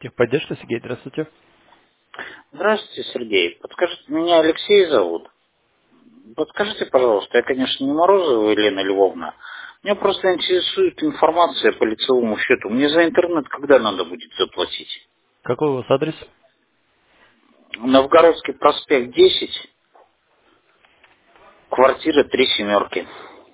Техподдержка, Сергей, здравствуйте. Здравствуйте, Сергей. Подскажите, меня Алексей зовут. Подскажите, пожалуйста, я, конечно, не Морозова Елена Львовна. Меня просто интересует информация по лицевому счету. Мне за интернет когда надо будет заплатить? Какой у вас адрес? Новгородский проспект 10, квартира 3 семерки.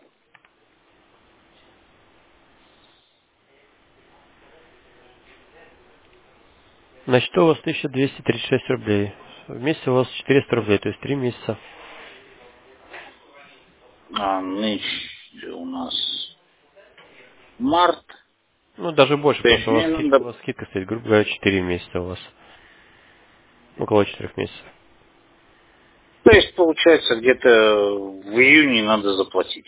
На счету у вас 1236 рублей. В месяц у вас 400 рублей, то есть 3 месяца. Нынче у нас март. Ну, даже больше, То потому есть что у вас, мне у надо... вас скидка стоит, грубо говоря, 4 месяца у вас. Около 4 месяцев. То есть, получается, где-то в июне надо заплатить.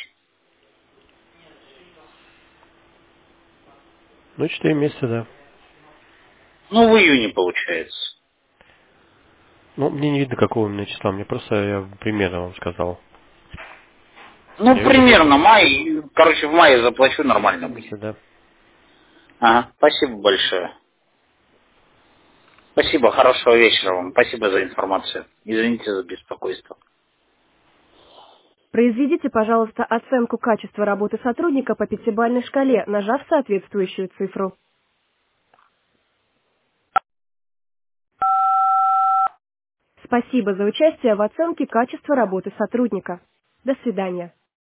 Ну, 4 месяца, да. Ну, в июне получается. Ну, мне не видно, какого именно числа. Мне просто я примерно вам сказал. Ну, Я вижу примерно только май. Короче, в мае заплачу, 4 нормально будет. месяца, да. Ага, спасибо большое. Спасибо, хорошего вечера вам. Спасибо за информацию. Извините за беспокойство. Произведите, пожалуйста, оценку качества работы сотрудника по пятибалльной шкале, нажав соответствующую цифру. Спасибо за участие в оценке качества работы сотрудника. До свидания.